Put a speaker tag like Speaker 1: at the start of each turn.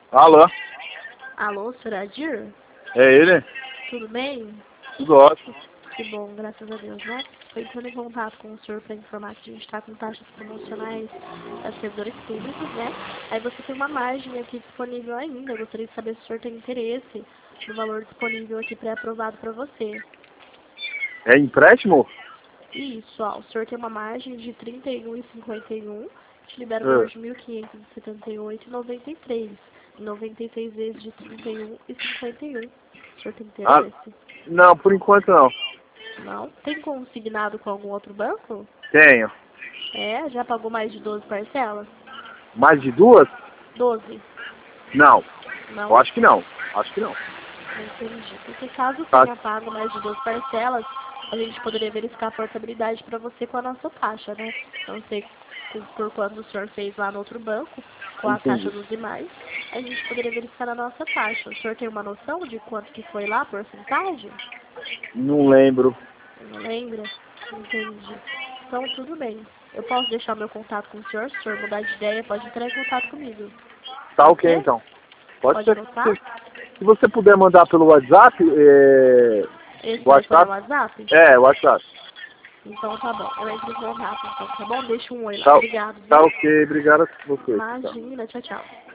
Speaker 1: Alô?
Speaker 2: Alô, senhor Adir?
Speaker 1: É ele?
Speaker 2: Tudo bem?
Speaker 1: Tudo ótimo.
Speaker 2: Que bom, graças a Deus, né? Estou entrando em contato com o senhor para informar que a gente está com taxas promocionais para servidores públicos, né? Aí você tem uma margem aqui disponível ainda. Eu gostaria de saber se o senhor tem interesse no valor disponível aqui pré-aprovado para você.
Speaker 1: É empréstimo?
Speaker 2: Isso, ó, o senhor tem uma margem de R$ 31,51, te libera o valor
Speaker 1: É.
Speaker 2: de R$ 1.578,93. 96 vezes de R$ 31,51. O senhor tem
Speaker 1: Ah,
Speaker 2: interesse?
Speaker 1: não, por enquanto não.
Speaker 2: Não? Tem consignado com algum outro banco?
Speaker 1: Tenho.
Speaker 2: É, já pagou mais de 12 parcelas?
Speaker 1: Mais de duas?
Speaker 2: 12?
Speaker 1: Não. Eu
Speaker 2: Não?
Speaker 1: acho que não. Acho que não.
Speaker 2: Não entendi. Porque caso
Speaker 1: Tá.
Speaker 2: tenha pago mais de 12 parcelas, a gente poderia verificar a portabilidade para você com a nossa taxa, né? Não sei por quanto o senhor fez lá no outro banco, com a taxa
Speaker 1: Entendi.
Speaker 2: dos demais, a gente poderia verificar na nossa taxa. O senhor tem uma noção de quanto que foi lá, a porcentagem?
Speaker 1: Não lembro.
Speaker 2: Não lembra? Entendi. Então, tudo bem. Eu posso deixar meu contato com o senhor? Se o senhor mudar de ideia, pode entrar em contato comigo.
Speaker 1: Tá
Speaker 2: Pode
Speaker 1: ok
Speaker 2: ser?
Speaker 1: então. Pode
Speaker 2: Pode
Speaker 1: ser.
Speaker 2: anotar?
Speaker 1: Se você puder mandar pelo WhatsApp,
Speaker 2: Esse telefone é o
Speaker 1: WhatsApp?
Speaker 2: WhatsApp?
Speaker 1: É, WhatsApp.
Speaker 2: Então tá bom. Eu entro em contato, então, tá bom? Deixa um oi lá.
Speaker 1: Tá,
Speaker 2: Obrigado,
Speaker 1: tá
Speaker 2: viu?
Speaker 1: ok, obrigado a você. Tá.
Speaker 2: Imagina, tchau, tchau.